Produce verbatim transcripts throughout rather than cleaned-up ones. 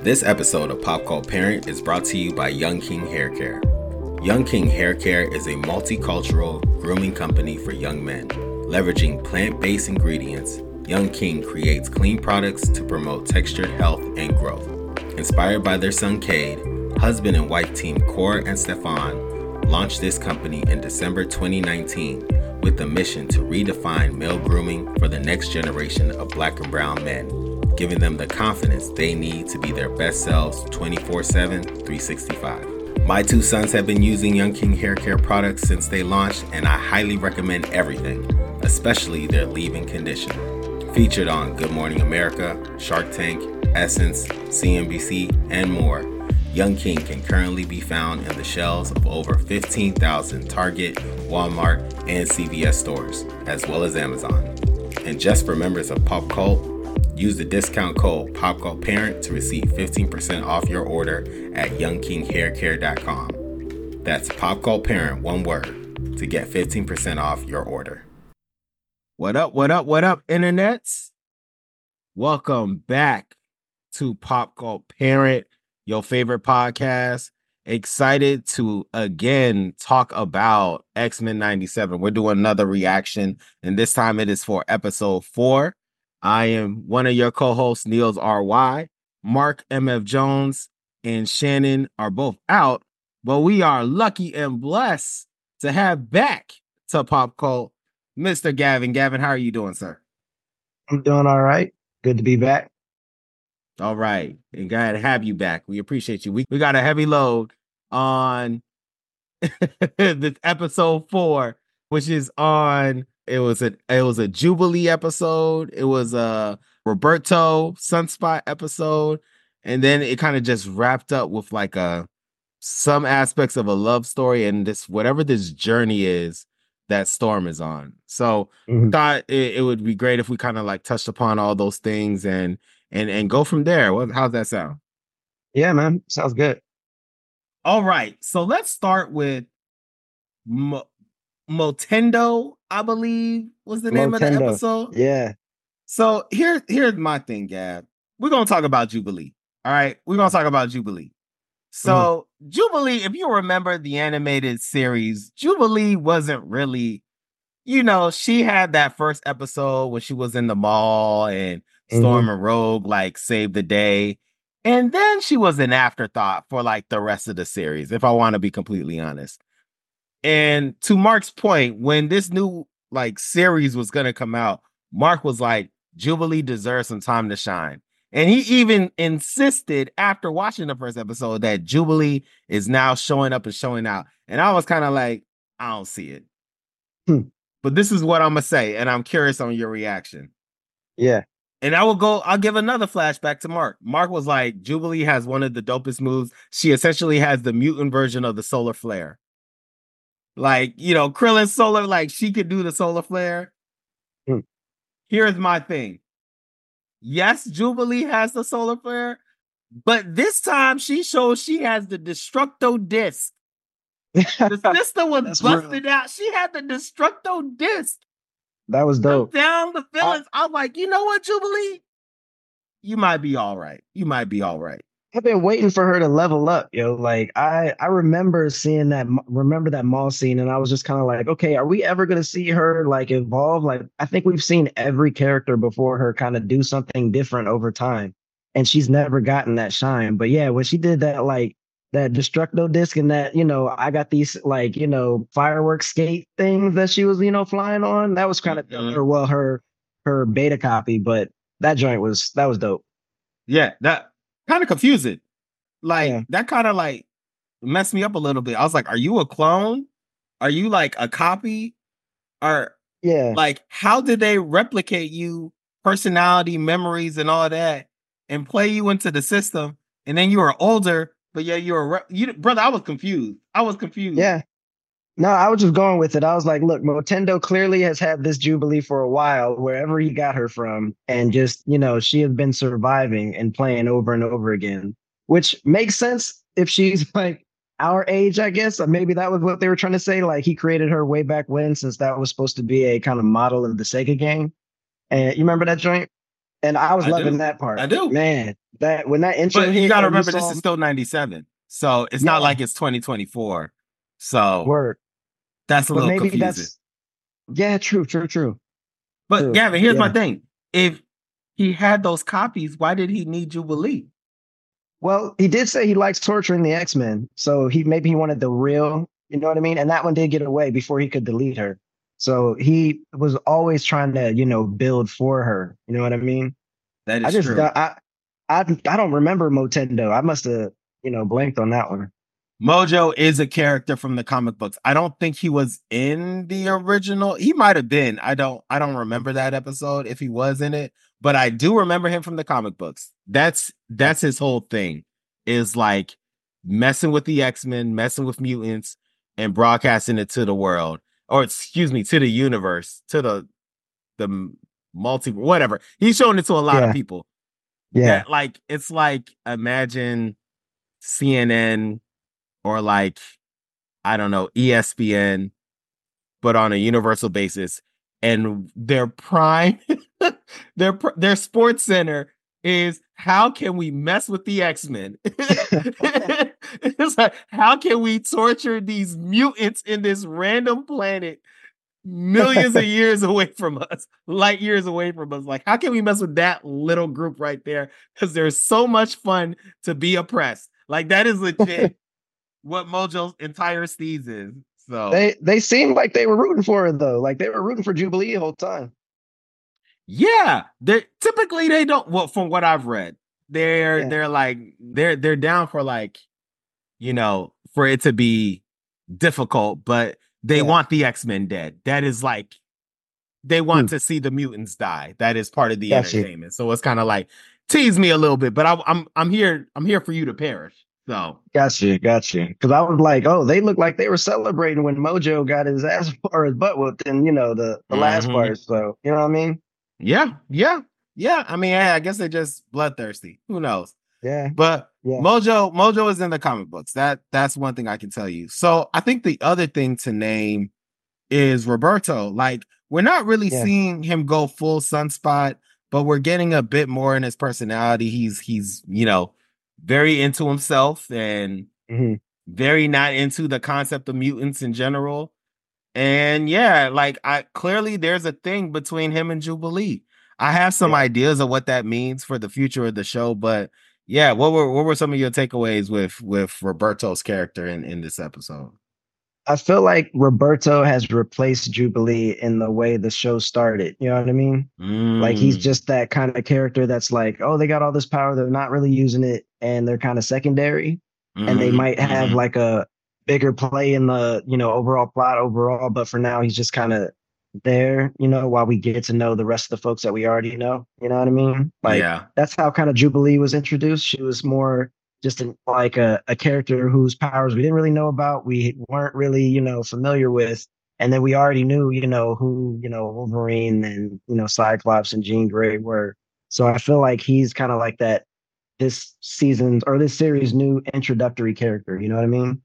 This episode of Pop Cult Parent is brought to you by Young King Hair Care. Young King Hair Care is a multicultural grooming company for young men. Leveraging plant-based ingredients, Young King creates clean products to promote textured health and growth. Inspired by their son Cade, husband and wife team Core and Stefan launched this company in December twenty nineteen with the mission to redefine male grooming for the next generation of Black and brown men, giving them the confidence they need to be their best selves twenty-four seven, three sixty-five. My two sons have been using Young King Hair Care products since they launched, and I highly recommend everything, especially their leave-in conditioner. Featured on Good Morning America, Shark Tank, Essence, C N B C, and more, Young King can currently be found in the shelves of over fifteen thousand Target, Walmart, and C V S stores, as well as Amazon. And just for members of Pop Cult, use the discount code PopCultParent to receive fifteen percent off your order at young king hair care dot com. That's PopCultParent, one word, to get fifteen percent off your order. What up, what up, what up, internets? Welcome back to Pop Cult Parent, your favorite podcast. Excited to again talk about X-Men ninety-seven. We're doing another reaction, and this time it is for episode four. I am one of your co-hosts, Niels R Y. Mark M F Jones and Shannon are both out, but we are lucky and blessed to have back to Pop Cult Mister Gavin. Gavin, how are you doing, sir? I'm doing all right. Good to be back. All right. And glad to have you back. We appreciate you. We, we got a heavy load on this episode four, which is on, it was a it was a Jubilee episode. It was a Roberto Sunspot episode. And then it kind of just wrapped up with like a some aspects of a love story and this whatever this journey is that Storm is on. So mm-hmm. thought it, it would be great if we kind of like touched upon all those things and and and go from there. What, how's that sound? Yeah, man. Sounds good. All right. So let's start with Mo- Motendo, I believe was the name Motendo. Of the episode. Yeah. So here, here's my thing, Gab. We're going to talk about Jubilee. All right. We're going to talk about Jubilee. So mm-hmm. Jubilee, if you remember the animated series, Jubilee wasn't really, you know, she had that first episode when she was in the mall and Storm mm-hmm. and Rogue like saved the day. And then she was an afterthought for like the rest of the series, if I want to be completely honest. And to Mark's point, when this new like series was going to come out, Mark was like, Jubilee deserves some time to shine. And he even insisted after watching the first episode that Jubilee is now showing up and showing out. And I was kind of like, I don't see it. Hmm. But this is what I'm going to say. And I'm curious on your reaction. Yeah. And I will go, I'll give another flashback to Mark. Mark was like, Jubilee has one of the dopest moves. She essentially has the mutant version of the solar flare. Like, you know, Krillin solar, like she could do the solar flare. Hmm. Here's my thing. Yes, Jubilee has the solar flare, but this time she shows she has the Destructo disc. The sister was busted real. out. She had the Destructo disc. That was dope. Down the villains. I, I'm like, you know what, Jubilee? You might be all right. You might be all right. I've been waiting for her to level up, yo. Like I, I remember seeing that, remember that mall scene, and I was just kind of like, okay, are we ever gonna see her like evolve? Like I think we've seen every character before her kind of do something different over time, and she's never gotten that shine. But yeah, when she did that, like that Destructo disc and that, you know, I got these like, you know, fireworks skate things that she was, you know, flying on. That was kind of mm-hmm. her, well, her her beta copy, but that joint was that was dope. Yeah, that. Kind of confusing. Like, yeah. that kind of like messed me up a little bit. I was like, are you a clone? Are you like a copy? Or, yeah, like, how did they replicate you, personality, memories, and all that, and play you into the system? And then you were older, but yeah, you were, re- you, brother, I was confused. I was confused. Yeah. No, I was just going with it. I was like, look, Motendo clearly has had this Jubilee for a while, wherever he got her from. And just, you know, she has been surviving and playing over and over again, which makes sense if she's like our age, I guess. Or maybe that was what they were trying to say. Like he created her way back when, since that was supposed to be a kind of model of the Sega game. And you remember that joint? And I was I loving do. that I part. do. Man, that when that intro But you hit got to and you remember, this saw is him, still ninety-seven. So it's not yeah, like it's twenty twenty-four. So word. that's a But little maybe confusing. that's yeah, true, true, true, But true. Gavin, here's my Yeah. thing. If he had those copies, why did he need Jubilee? Well, he did say he likes torturing the X-Men. So he maybe he wanted the real, you know what I mean? And that one did get away before he could delete her. So he was always trying to, you know, build for her. You know what I mean? That I is just true. I I I don't remember Motendo. I must have, you know, blanked on that one. Mojo is a character from the comic books. I don't think he was in the original. He might have been. I don't I don't remember that episode if he was in it, but I do remember him from the comic books. That's that's his whole thing, is like messing with the X-Men, messing with mutants, and broadcasting it to the world. Or excuse me, to the universe, to the the multi whatever. He's showing it to a lot of Yeah, people. yeah. That like it's like imagine C N N or like I don't know, E S P N, but on a universal basis. And their prime, their their sports center is how can we mess with the X-Men? It's like, how can we torture these mutants in this random planet millions of years away from us, light years away from us? Like, how can we mess with that little group right there? Because there's so much fun to be oppressed. Like, that is legit what Mojo's entire steez is. So They they seemed like they were rooting for her though. Like they were rooting for Jubilee the whole time. yeah, they typically they don't. Well, from what I've read, they're Yeah, they're like they're they're down for like you know for it to be difficult, but they yeah. want the X Men dead. That is like they Hmm. want to see the mutants die. That is part of the Got you. entertainment. So it's kind of like tease me a little bit, but I, I'm I'm here I'm here for you to perish. So Got you. Got you. Because I was like, oh, they looked like they were celebrating when Mojo got his ass or his butt whooped in, you know, the the last mhm. part. So you know what I mean? Yeah, yeah, yeah. I mean, hey, I guess they're just bloodthirsty. Who knows? Yeah, But yeah, Mojo, Mojo is in the comic books. That that's one thing I can tell you. So I think the other thing to name is Roberto. Like we're not really yeah. seeing him go full Sunspot, but we're getting a bit more in his personality. He's he's you know very into himself and Hmm. very not into the concept of mutants in general. And yeah, like I clearly there's a thing between him and Jubilee. I have some Yeah. ideas of what that means for the future of the show, but yeah, what were what were some of your takeaways with with Roberto's character in in this episode? I feel like Roberto has replaced Jubilee in the way the show started. You know what I mean? Like he's Mm, just that kind of character that's like, oh, they got all this power, they're not really using it, and they're kind of secondary, and they mm-hmm, might have mm-hmm. like a bigger play in the you know overall plot overall. But for now, he's just kind of there, you know, while we get to know the rest of the folks that we already know. You know what I mean? Like Yeah. that's how kind of Jubilee was introduced. She was more just an, like a, a character whose powers we didn't really know about, we weren't really, you know, familiar with. And then we already knew, you know, who, you know, Wolverine and, you know, Cyclops and Jean Grey were. So I feel like he's kind of like that this season's or this series' new introductory character. You know what I mean?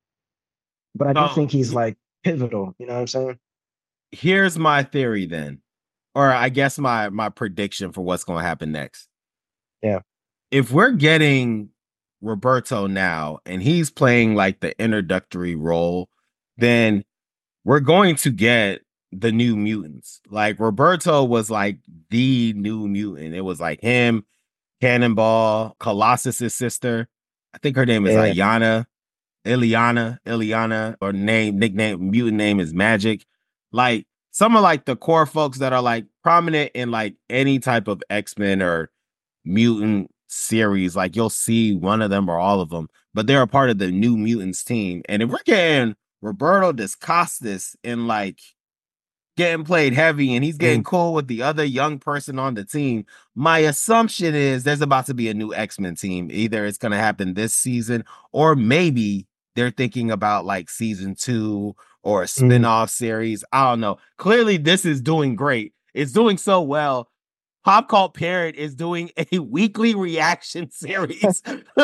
But I do So think he's he- like pivotal. You know what I'm saying? here's my theory then, or I guess my my prediction for what's going to happen next. Yeah. If we're getting Roberto now and he's playing like the introductory role, then we're going to get the new mutants. Like Roberto was like the new mutant. It was like him, Cannonball, Colossus's sister. I think her name is Yeah. Ayana, Ileana, Ileana, or name, nickname, mutant name is Magic. Like some of like the core folks that are like prominent in like any type of X-Men or mutant series. Like you'll see one of them or all of them, but they're a part of the New Mutants team. And if we're getting Roberto Discostas in like getting played heavy and he's getting Mm. cool with the other young person on the team, my assumption is there's about to be a new X-Men team. Either it's going to happen this season or maybe they're thinking about like season two or a Mm. spin-off series. I don't know. Clearly this is doing great. It's doing so well. Pop Cult Parent is doing a weekly reaction series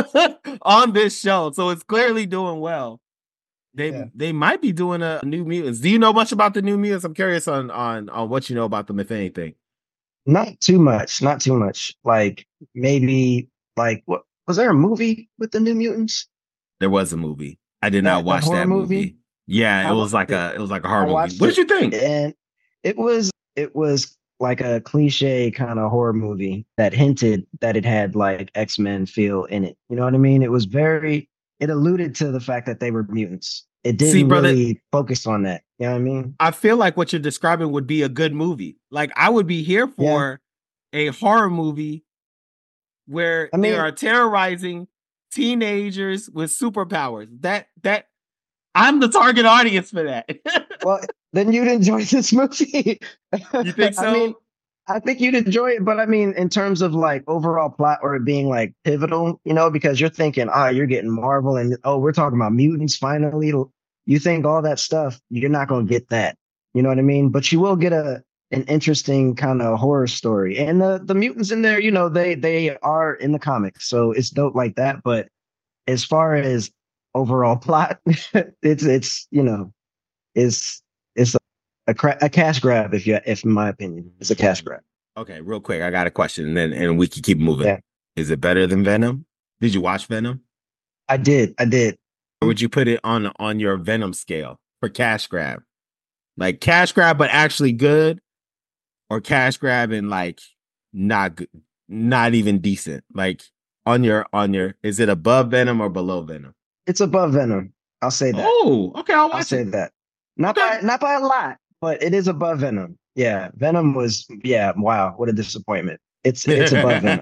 on this show. So it's clearly doing well. They Yeah. they might be doing a New Mutants. Do you know much about the New Mutants? I'm curious on on on what you know about them, if anything. Not too much, not too much. Like maybe like what was there a movie with the New Mutants? There was a movie. I did not That that watch horror that movie? movie. Yeah, it I was watched like it. a it was like a I horror movie. watched What did it you think? and it was it was like a cliche kind of horror movie that hinted that it had like X-Men feel in it. You know what I mean? It was very it alluded to the fact that they were mutants. It See, didn't brother, really focus on that. You know what I mean? I feel like what you're describing would be a good movie. Like I would be here Yeah. for a horror movie where I they mean, are terrorizing teenagers with superpowers. That that I'm the target audience for that. well, then you'd enjoy this movie. You think I mean, so? I think you'd enjoy it, but I mean, in terms of like overall plot or it being like pivotal, you know, because you're thinking, ah, you're getting Marvel and oh, we're talking about mutants finally. You think all that stuff, you're not going to get that. You know what I mean? But you will get a an interesting kind of horror story. And the the mutants in there, you know, they they are in the comics, so it's dope like that. But as far as overall plot, it's it's you know, it's it's a a, cra- a cash grab if you if in my opinion, it's a cash Okay. grab. Okay, real quick, I got a question, and then and we can keep moving. Yeah. Is it better than Venom? Did you watch Venom? I did. I did. Or would you put it on on your Venom scale for cash grab? Like cash grab, but actually good, or cash grab and like not good, not even decent. Like on your on your, is it above Venom or below Venom? It's above Venom. I'll say that. Oh, okay, I'll I'll watch say it. that. Not Okay. by not by a lot, but it is above Venom. Yeah, Venom was yeah, wow, what a disappointment. It's it's above Venom.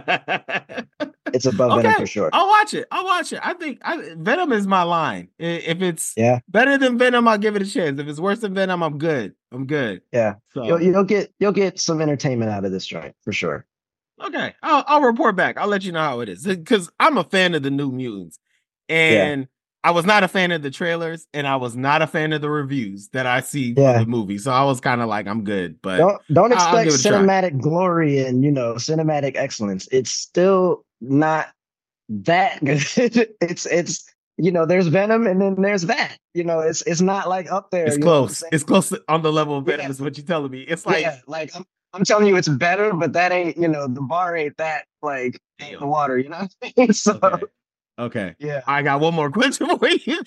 It's above Venom for Okay, sure. I'll watch it. I'll watch it. I think I, Venom is my line. If it's Yeah. better than Venom, I'll give it a chance. If it's worse than Venom, I'm good. I'm good. Yeah. You'll So you'll get you'll get some entertainment out of this joint for sure. okay, I'll I'll report back. I'll let you know how it is because I'm a fan of the New Mutants, Yeah. and I was not a fan of the trailers, and I was not a fan of the reviews that I see for Yeah. the movie. So I was kind of like, I'm good, but Don't don't I'll, I'll expect give it a try. cinematic glory and you know cinematic excellence. It's still not that good. it's it's you know there's Venom and then there's that. You know it's it's not like up there. It's You know what I'm close. saying? It's close to, on the level of Venom. Yeah, Is what you're telling me. It's like yeah. Like I'm I'm telling you, it's better, but that ain't you know the bar ain't that like ain't the damn. water. You know what I mean? So Okay. Okay. yeah. I got one more question for you.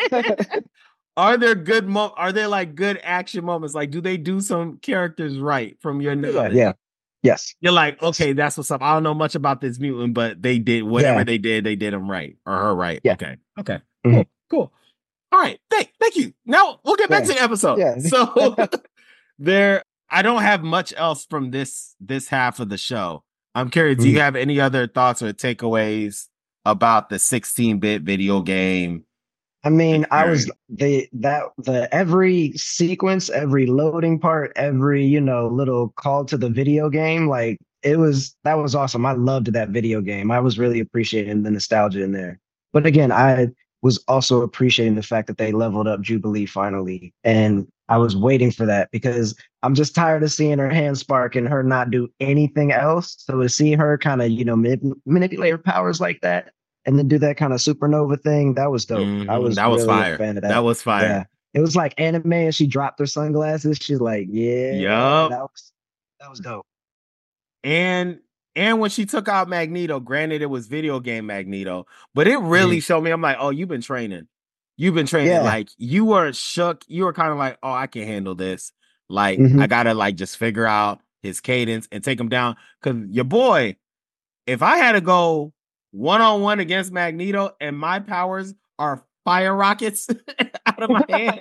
Are there good mo are there like good action moments? Like, do they do some characters right from your yeah, knowledge? yeah, yes, You're like, yes, okay, that's what's up. I don't know much about this mutant, but they did whatever yeah, they did, they did them right or her right. yeah, Okay. Okay. mhm, Cool. Cool. All right. Thank thank you. Now we'll get back yeah, to the episode. yeah. So there, I don't have much else from this this half of the show. I'm curious, do you Mhm. have any other thoughts or takeaways about the sixteen-bit video game I mean, I was experience? the that the every sequence, every loading part, every you know little call to the video game, like it was that was awesome. I loved that video game. I was really appreciating the nostalgia in there. But again, I was also appreciating the fact that they leveled up Jubilee finally, and I was waiting for that because I'm just tired of seeing her hand spark and her not do anything else. So to see her kind of you know manip- manipulate her powers like that and then do that kind of supernova thing. That was dope. I Mhm. was That was really a fire. fan of That that. was Yeah. fire. It was like anime and she dropped her sunglasses. She's like, yeah, Yup. that was that was dope. And and when she took out Magneto, granted it was video game Magneto, but it really Mhm. showed me. I'm like, oh, you've been training. You've been training. Yeah. Like you were shook. You were kind of like, oh, I can handle this. Like hmm I gotta like just figure out his cadence and take him down. Cause your boy, if I had to go one on one against Magneto and my powers are fire rockets out of my hand,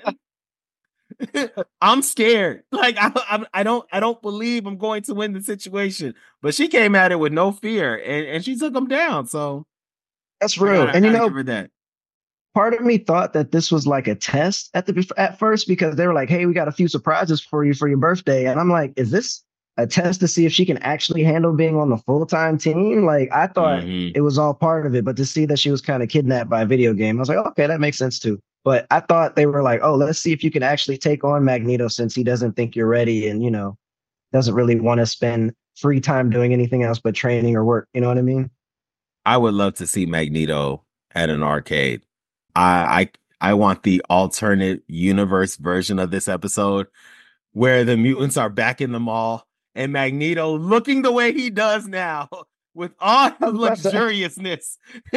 I'm scared. Like I, I, I don't, I don't believe I'm going to win the situation. But she came at it with no fear, and, and she took him down. So That's I real. gotta, I And you gotta give know, her that. part of me thought that this was like a test at the at first because they were like, "Hey, we got a few surprises for you for your birthday," and I'm like, "Is this a test to see if she can actually handle being on the full time team?" Like, I thought Mm-hmm. it was all part of it, but to see that she was kind of kidnapped by a video game, I was like, "Okay, that makes sense too." But I thought they were like, "Oh, let's see if you can actually take on Magneto since he doesn't think you're ready, and you know, doesn't really want to spend free time doing anything else but training or work." You know what I mean? I would love to see Magneto at an arcade. I, I, I want the alternate universe version of this episode where the mutants are back in the mall and Magneto looking the way he does now with all the luxuriousness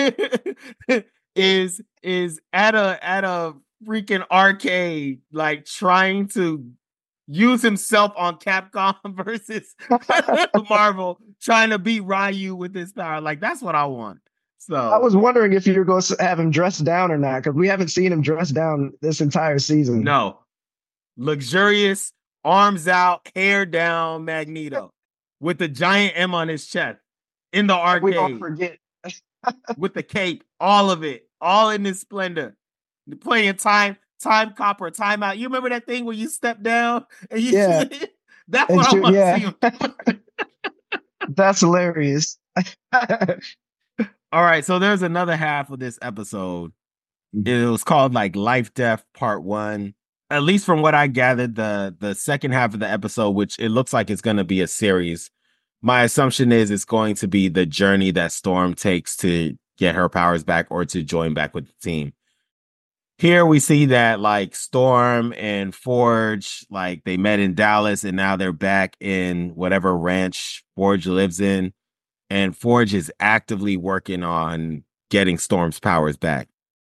is is at a at a freaking arcade, like trying to use himself on Capcom versus Marvel, trying to beat Ryu with his power. Like, that's what I want. So I was wondering if you were going to have him dressed down or not, because we haven't seen him dressed down this entire season. No. Luxurious, arms out, hair down, Magneto with the giant M on his chest in the arcade. We don't forget. With the cape, all of it, all in this splendor. Playing time, time copper, timeout. You remember that thing where you step down and you yeah. That's what I want yeah. to see him. That's hilarious. All right, so there's another half of this episode. It was called like Life Death Part One. At least from what I gathered, the the second half of the episode, which it looks like it's going to be a series. My assumption is it's going to be the journey that Storm takes to get her powers back or to join back with the team. Here we see that like Storm and Forge, like they met in Dallas and now they're back in whatever ranch Forge lives in. And Forge is actively working on getting Storm's powers back.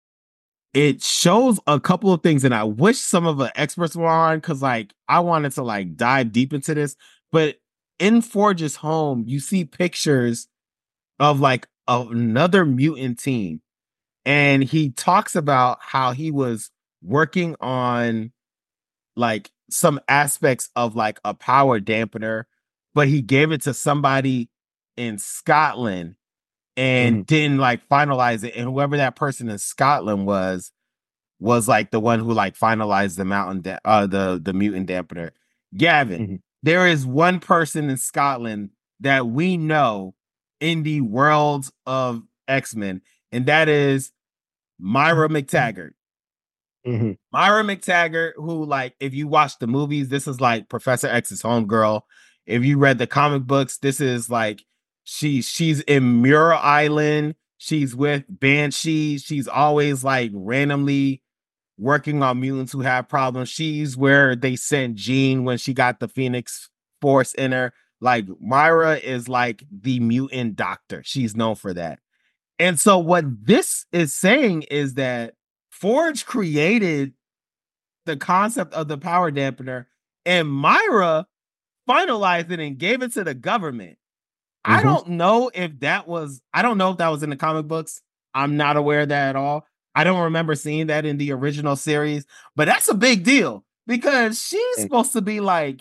It shows a couple of things, and I wish some of the experts were on because, like, I wanted to like dive deep into this. But in Forge's home, you see pictures of like another mutant team, and he talks about how he was working on like some aspects of like a power dampener, but he gave it to somebody in Scotland and mm-hmm. didn't like finalize it. And whoever that person in Scotland was, was like the one who like finalized the mountain, da- uh, the, the mutant dampener. Gavin, mm-hmm. there is one person in Scotland that we know in the world of X-Men, and that is Myra McTaggart. Mm-hmm. Myra McTaggart, who like, if you watch the movies, this is like Professor X's homegirl. If you read the comic books, this is like, She she's in Muir Island. She's with Banshee. She's always like randomly working on mutants who have problems. She's where they sent Jean when she got the Phoenix Force in her. Like Myra is like the mutant doctor. She's known for that. And so what this is saying is that Forge created the concept of the power dampener, and Myra finalized it and gave it to the government. I mm-hmm. don't know if that was, I don't know if that was in the comic books. I'm not aware of that at all. I don't remember seeing that in the original series, but that's a big deal because she's supposed to be like,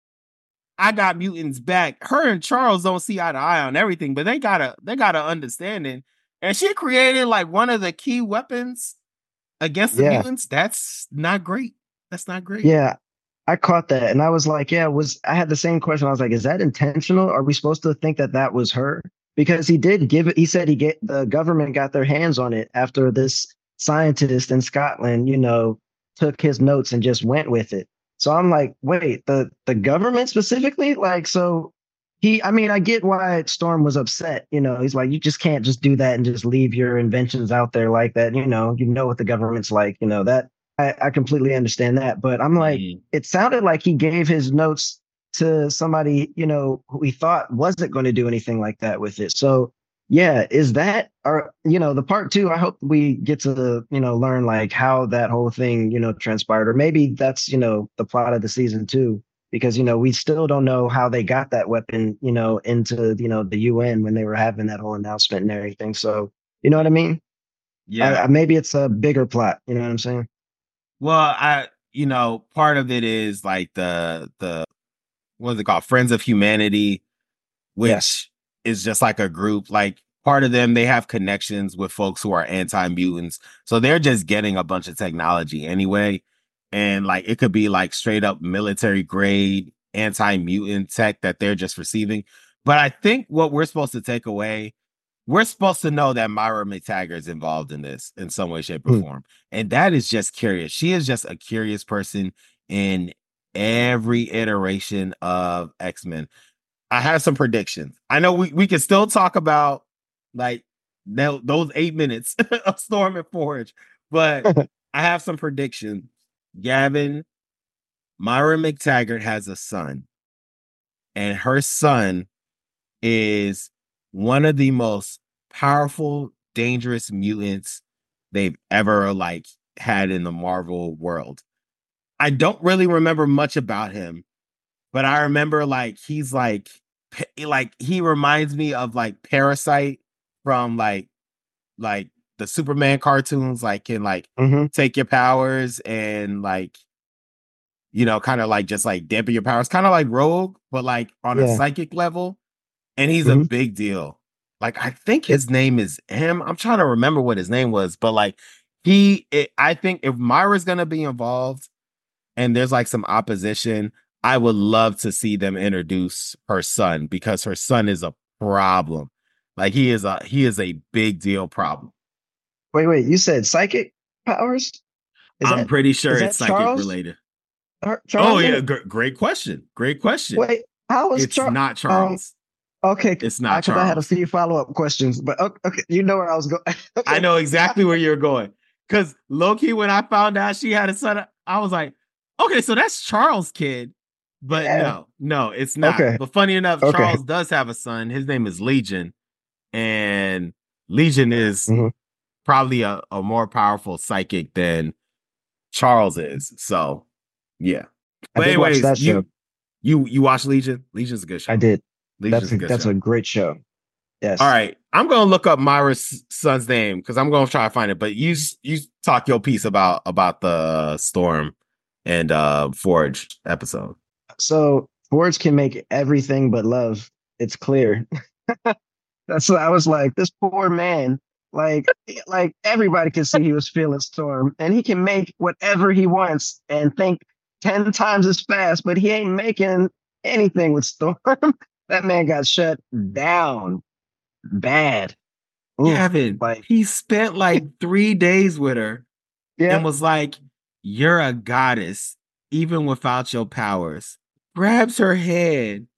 I got mutants back. Her and Charles don't see eye to eye on everything, but they got a, they got an understanding. And she created like one of the key weapons against the yeah. mutants. That's not great. That's not great. Yeah. I caught that and I was like, yeah, was I had the same question. I was like, is that intentional? Are we supposed to think that that was her? Because he did give it. He said he get the government got their hands on it after this scientist in Scotland, you know, took his notes and just went with it. So I'm like, wait, the, the government specifically? Like, so he, I mean, I get why Storm was upset. You know, he's like, you just can't just do that and just leave your inventions out there like that. You know, you know what the government's like, you know, that. I, I completely understand that, but I'm like, mm. it sounded like he gave his notes to somebody, you know, who he thought wasn't going to do anything like that with it. So yeah, is that, or, you know, the part two, I hope we get to, you know, learn like how that whole thing, you know, transpired, or maybe that's, you know, the plot of the season two, because, you know, we still don't know how they got that weapon, you know, into, you know, the U N when they were having that whole announcement and everything. So, you know what I mean? Yeah. I, maybe it's a bigger plot. You know what I'm saying? Well, I, you know, part of it is like the, the, what is it called? Friends of Humanity, which yes. is just like a group. Like part of them, they have connections with folks who are anti-mutants. So they're just getting a bunch of technology anyway. And like, it could be like straight up military grade anti-mutant tech that they're just receiving. But I think what we're supposed to take away, we're supposed to know that Myra McTaggart is involved in this in some way, shape, or mm. form. And that is just curious. She is just a curious person in every iteration of X-Men. I have some predictions. I know we, we can still talk about like th- those eight minutes of Storm and Forge, but I have some predictions. Gavin, Myra McTaggart has a son. and her son is one of the most powerful, dangerous mutants they've ever like had in the Marvel world. I don't really remember much about him, but I remember like he's like like he reminds me of like Parasite from like like the Superman cartoons, like can like Mm-hmm. take your powers and like you know kind of like just like dampen your powers, kind of like Rogue, but like on a Yeah. psychic level. And he's a Mm-hmm. big deal. Like I think his name is M. I'm trying to remember what his name was, but like he, it, I think if Myra's gonna be involved and there's like some opposition, I would love to see them introduce her son because her son is a problem. Like he is a he is a big deal problem. Wait, wait. You said psychic powers? Is I'm that pretty sure is it's that psychic Charles? related. Har- Oh Charles in yeah, it? gr- great question. Great question. Wait, how is It's Charles? not Um. Charles. Okay, It's I not because I had a Charles. few follow up questions, but okay, okay, you know where I was going. I Okay. know exactly where you're going. Because Loki, when I found out she had a son, I was like, okay, so that's Charles' kid. But Yeah. no, no, it's not. Okay. But funny enough, Okay. Charles does have a son. His name is Legion. And Legion is hmm probably a, a more powerful psychic than Charles is. So yeah. I But did watch anyways, that show. you you you watch Legion? Legion's a good I show. did. That's Legion's a a good that's show. a great show. All Yes. right, I'm gonna look up Myra's son's name because I'm gonna try to find it. But you you talk your piece about about the Storm and uh Forge episode. So words can make everything but love. It's clear. That's what I was like. This poor man, like, like everybody can see he was feeling Storm, and he can make whatever he wants and think ten times as fast, but he ain't making anything with Storm. That man got shut down bad. Oof. Gavin, Like, he spent like three days with her yeah, and was like, "You're a goddess, even without your powers." Grabs her head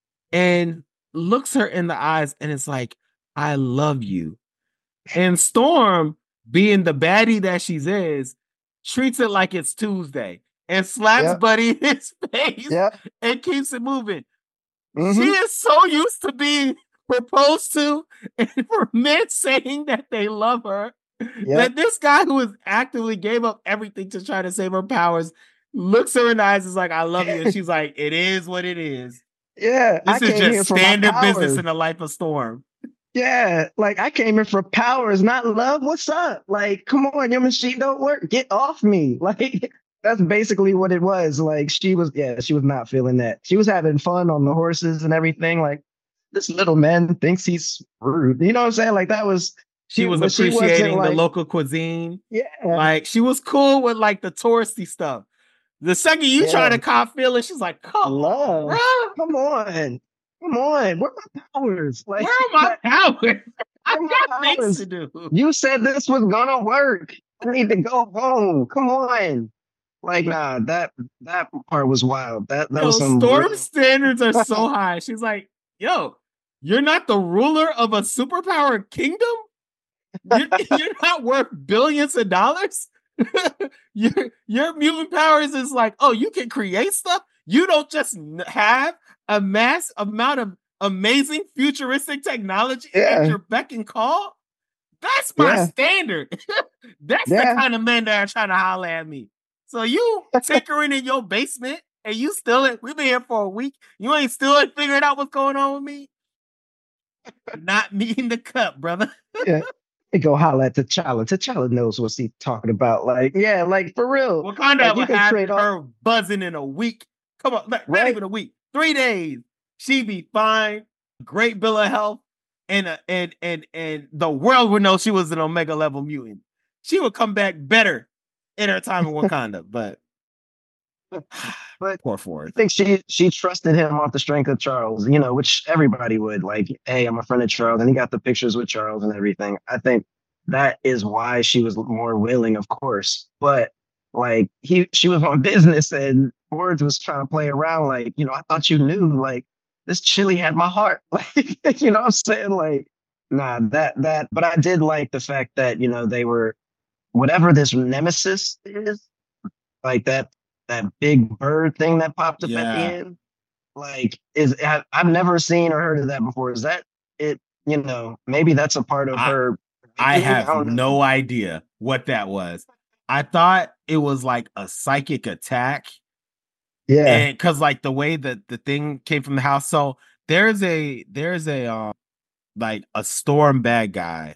and looks her in the eyes and it's like, "I love you." And Storm, being the baddie that she's is, treats it like it's Tuesday and slaps yeah, Buddy in his face yeah. and keeps it moving. She Mm-hmm. is so used to being proposed to and for men saying that they love her Yep. that this guy who has actively gave up everything to try to save her powers looks her in the eyes and is like, "I love you." And she's like, "It is what it is." Yeah, I This is came just here for my standard business powers. in the life of Storm. Yeah, like I came here for powers, not love. What's up? Like, come on, your machine don't work. Get off me. Like, that's basically what it was. Like, she was, yeah, she was not feeling that. She was having fun on the horses and everything. Like, this little man thinks he's rude. You know what I'm saying? Like, that was, She she, was but she wasn't appreciating the like, local cuisine. yeah, Like she was cool with like the touristy stuff. The second you try yeah, to cop feeling, she's like, "Come on, bro. love. Come on. Come on. Where are my powers? Like, Where are my powers? I where are got my things powers? to do." You said this was gonna work. I need to go home. Come on. Like, nah, that that part was wild. That that was Yo, some Storm real. standards are so high. She's like, "Yo, you're not the ruler of a superpower kingdom. You're, you're not worth billions of dollars. your your mutant powers is like, oh, you can create stuff. You don't just have a mass amount of amazing futuristic technology at Yeah, your beck and call. That's my yeah, standard. That's the yeah. kind of men that are trying to holler at me. So you tinkering in your basement and you still it. We've been here for a week. You ain't still figuring out what's going on with me. Not me in the cup, brother. Yeah. They go holler at T'Challa. T'Challa knows what he's talking about. Like, yeah, like for real. Wakanda Like would you can have trade off, her buzzing in a week. Come on, not, not right? even a week, three days. She'd be fine, great bill of health, and uh, and and and the world would know she was an Omega level mutant. She would come back better in her time in Wakanda. But But poor I Ford. think she she trusted him off the strength of Charles, you know, which everybody would. Like, hey, I'm a friend of Charles, and he got the pictures with Charles and everything. I think that is why she was more willing, of course. But like he she was on business and Words was trying to play around, like, you know, I thought you knew, like, this chili had my heart. Like, you know what I'm saying? Like, nah, that that but I did like the fact that, you know, they were whatever this nemesis is, like that that big bird thing that popped up at the Yeah, end. Like, is I, I've never seen or heard of that before. Is that it? You know, maybe that's a part of I her I awakening. I have don't know. no idea what that was. I thought it was like a psychic attack, Yeah. and because like the way that the thing came from the house. So there's a there's a um like a storm bad guy.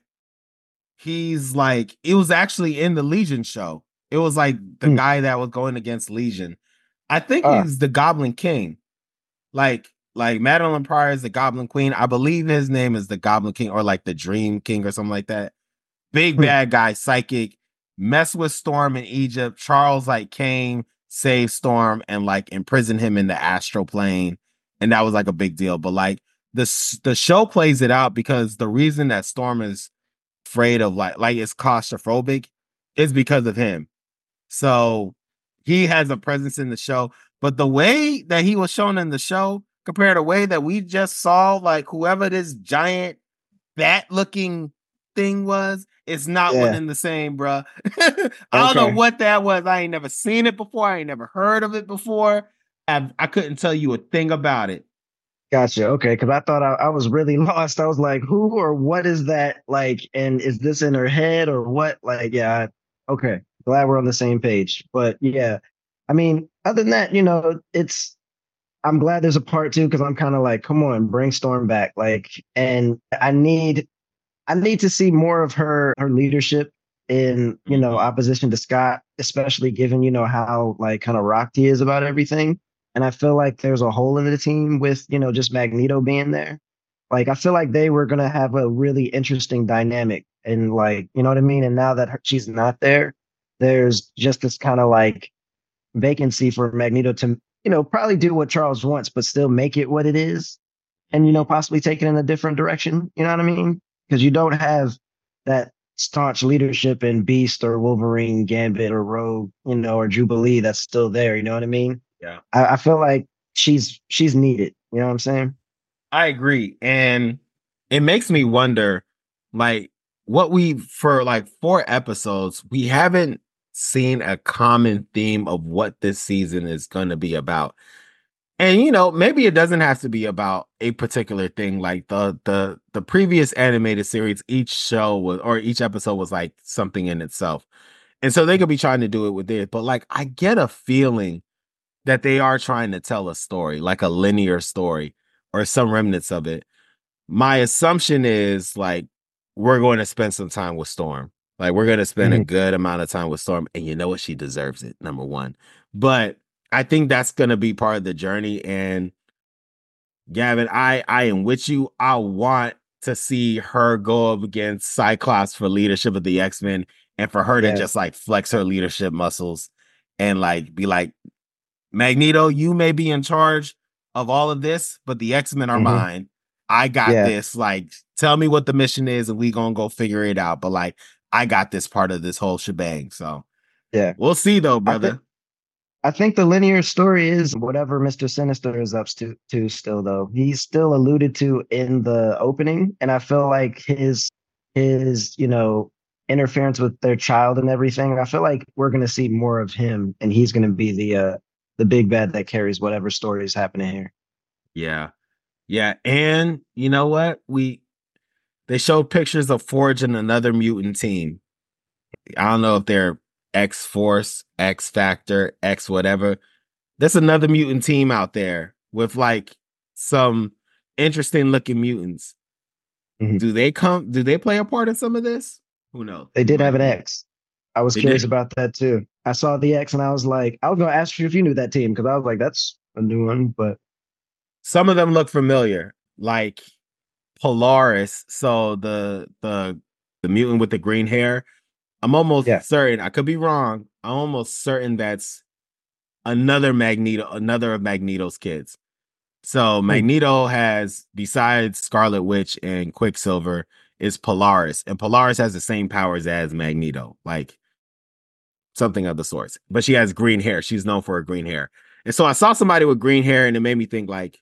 He's like it was actually in the Legion show. It was like the Hmm. guy that was going against Legion. I think Ah. he's the Goblin King. Like like Madeline Pryor is the Goblin Queen. I believe his name is the Goblin King or like the Dream King or something like that. Big Hmm. bad guy, psychic, mess with Storm in Egypt. Charles like came, saved Storm, and like imprisoned him in the astral plane, and that was like a big deal. But like the the show plays it out because the reason that Storm is afraid of like like is claustrophobic is because of him. So he has a presence in the show, but the way that he was shown in the show compared to the way that we just saw, like whoever this giant bat looking thing was, it's not one Yeah. in the same, bruh. I don't know Okay. what that was. I ain't never seen it before. I ain't never heard of it before. I, I couldn't tell you a thing about it. Gotcha. Okay. Because I thought I, I was really lost. I was like, who or what is that? Like, and is this in her head or what? Like, yeah. I- okay. Glad we're on the same page. But yeah, I mean, other than that, you know, it's, I'm glad there's a part two because I'm kind of like, come on, bring Storm back. Like, and I need, I need to see more of her, her leadership in, you know, Mhm. opposition to Scott, especially given, you know, how like kind of rocked he is about everything. And I feel like there's a hole in the team with, you know, just Magneto being there. Like, I feel like they were going to have a really interesting dynamic and like, you know what I mean? And now that her, she's not there, there's just this kind of like vacancy for Magneto to, you know, probably do what Charles wants, but still make it what it is and, you know, possibly take it in a different direction. You know what I mean? Because you don't have that staunch leadership in Beast or Wolverine, Gambit or Rogue, you know, or Jubilee that's still there. You know what I mean? Yeah, I, I feel like she's she's needed. You know what I'm saying? I agree. And it makes me wonder, like, what we, for like four episodes, we haven't seen a common theme of what this season is going to be about. And you know, maybe it doesn't have to be about a particular thing. Like the the the previous animated series, each show was or each episode was like something in itself. And so they could be trying to do it with it. But like I get a feeling that they are trying to tell a story, like a linear story or some remnants of it. My assumption is like we're going to spend some time with Storm. Like we're going to spend a Hmm. good amount of time with Storm, and you know what? She deserves it. Number one, but I think that's going to be part of the journey. And Gavin, I I am with you. I want to see her go up against Cyclops for leadership of the X Men, and for her to just Yes. like flex her leadership muscles and like be like, Magneto, you may be in charge of all of this, but the X-Men are Hmm. mine. I got Yeah. this. Like, tell me what the mission is, and we gonna go figure it out. But like, I got this part of this whole shebang. So Yeah. we'll see, though, I think brother. I think the linear story is whatever Mister Sinister is up to, to still though. He's still alluded to in the opening, and I feel like his his, you know, interference with their child and everything. I feel like we're gonna see more of him, and he's gonna be the uh the big bad that carries whatever story is happening here. Yeah, yeah, and you know what? We they showed pictures of Forge and another mutant team. I don't know if they're X Force, X Factor, X whatever. There's another mutant team out there with like some interesting looking mutants. Mhm. Do they come? Do they play a part in some of this? Who knows? They We did have might an see. X. I was They curious did. about that too. I saw the X and I was like, I was gonna ask you if you knew that team because I was like, that's a new one, but Some of them look familiar, like Polaris. So the the the mutant with the green hair. I'm yeah. almost certain. I could be wrong. I'm almost certain that's another Magneto, another of Magneto's kids. So Hmm. Magneto has, besides Scarlet Witch and Quicksilver, is Polaris, and Polaris has the same powers as Magneto, like something of the sorts. But she has green hair. She's known for her green hair. And so I saw somebody with green hair, and it made me think like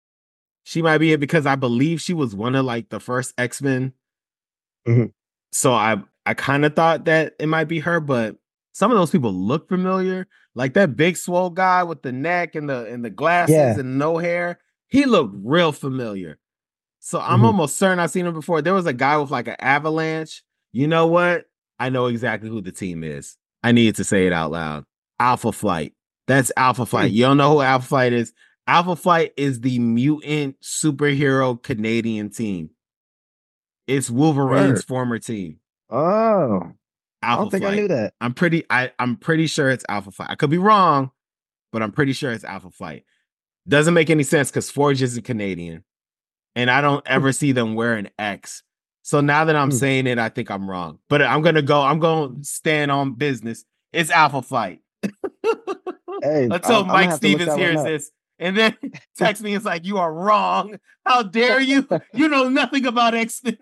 she might be it because I believe she was one of like the first X-Men. Hmm. So I I kind of thought that it might be her, but some of those people look familiar. Like that big swole guy with the neck and the and the glasses Yeah. and no hair. He looked real familiar. So I'm Mhm. almost certain I've seen him before. There was a guy with like an avalanche. You know what? I know exactly who the team is. I needed to say it out loud. Alpha Flight. That's Alpha Flight. Hmm. You don't know who Alpha Flight is? Alpha Flight is the mutant superhero Canadian team. It's Wolverine's Word. former team. Oh, I Alpha don't think I Flight. knew that. I'm pretty I, I'm pretty sure it's Alpha Flight. I could be wrong, but I'm pretty sure it's Alpha Flight. Doesn't make any sense because Forge isn't Canadian. And I don't ever see them wear an X. So now that I'm Hmm. saying it, I think I'm wrong. But I'm gonna go, I'm gonna stand on business. It's Alpha Flight. Hey, Until I'm, I'm gonna Mike have to look Stevens that one hears up. this and then text me, it's like, you are wrong. How dare you? You know nothing about X-Men.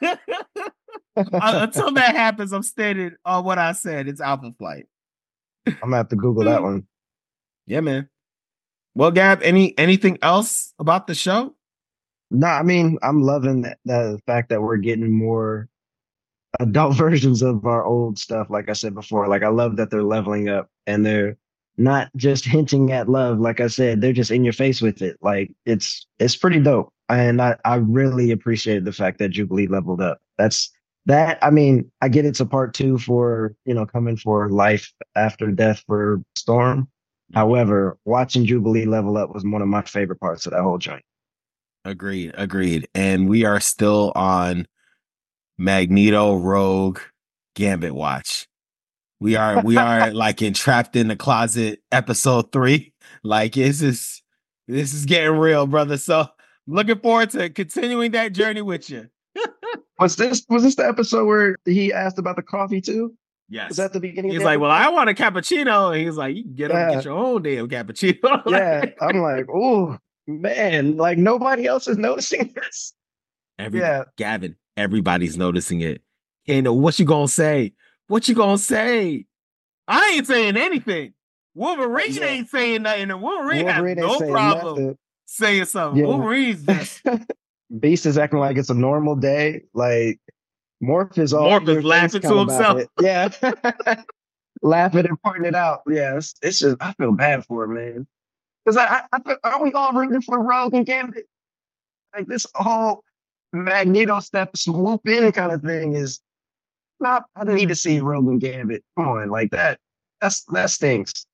Until that happens, I'm standing on what I said. It's Alpha Flight. I'm gonna have to Google that one. Yeah, man. Well, Gab, any anything else about the show? No, I mean, I'm loving that, the fact that we're getting more adult versions of our old stuff. Like I said before, like I love that they're leveling up and they're not just hinting at love. Like I said, they're just in your face with it. Like it's it's pretty dope, and I I really appreciate the fact that Jubilee leveled up. That's that. I mean, I get it's a part two for you know coming for life after death for Storm. However, watching Jubilee level up was one of my favorite parts of that whole joint. Agreed, agreed. And we are still on Magneto, Rogue, Gambit watch. We are we are like entrapped in the closet episode three. Like this is this is getting real, brother. So looking forward to continuing that journey with you. Was this was this the episode where he asked about the coffee too? Yes. Was that the beginning? He's of the like, well, episode? I want a cappuccino. And he's like, you can get up and Yeah. get your own damn cappuccino. Yeah, I'm like, oh man, like nobody else is noticing this. Every Yeah. Gavin, everybody's noticing it. And what you gonna say? What you gonna say? I ain't saying anything. Wolverine Yeah. ain't saying nothing. And Wolverine, Wolverine has ain't no saying problem nothing. saying something. Yeah. Wolverine's just Beast is acting like it's a normal day. Like Morph is all Morph in your is laughing face to kind of about himself. it. Yeah. Laughing and pointing it out. Yeah, it's, it's just I feel bad for him, man. Because I, I, I feel, aren't we all rooting for Rogue and Gambit? Like this whole Magneto step swoop in kind of thing is not. I need to see Rogue and Gambit. Come on, like that. That's that stinks.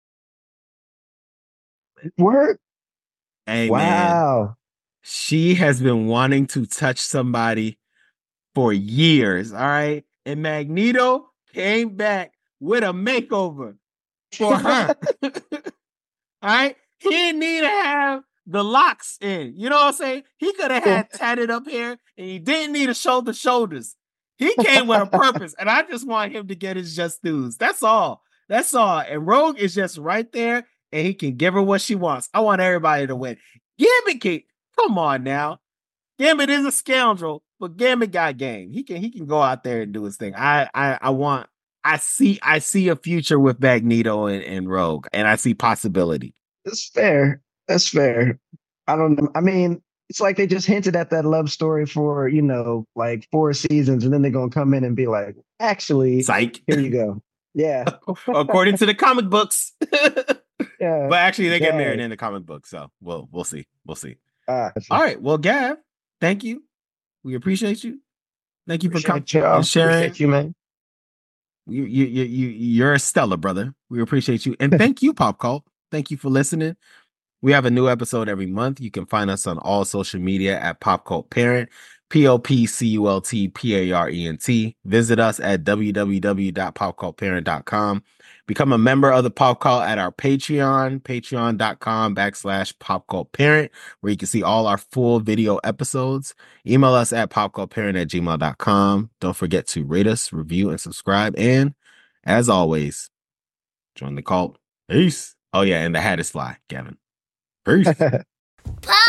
Word. Hey, man, Wow. she has been wanting to touch somebody for years. All right. And Magneto came back with a makeover for her. All right. He didn't need to have the locks in. You know what I'm saying? He could have had tatted up hair and he didn't need to show the shoulders. He came with a purpose. And I just want him to get his just dues. That's all. That's all. And Rogue is just right there and he can give her what she wants. I want everybody to win. Gambit can, come on now. Gambit is a scoundrel, but Gambit got game. He can he can go out there and do his thing. I I, I want I see I see a future with Magneto and, and Rogue, and I see possibility. That's fair. That's fair. I don't know. I mean, it's like they just hinted at that love story for, you know, like four seasons, and then they're gonna come in and be like, actually, Psych. here you go. Yeah. According to the comic books. Yeah. But actually they get Dang. married in the comic book, so we'll we'll see. We'll see. Ah, All right. Well, Gav, thank you. We appreciate you. Thank you for coming appreciate y'all. and sharing. Appreciate you, man. You, you, you, you, you're a stellar, brother. We appreciate you. And thank you, Pop Cult. Thank you for listening. We have a new episode every month. You can find us on all social media at Pop Cult Parent, P O P C U L T P A R E N T. Visit us at w w w dot pop cult parent dot com. Become a member of the Pop Cult at our Patreon, patreon.com backslash Pop Cult Parent, where you can see all our full video episodes. Email us at popcultparent at gmail dot com. Don't forget to rate us, review, and subscribe. And as always, join the cult. Peace. Oh, yeah, and the hat is fly, Gavin. Peace. Pop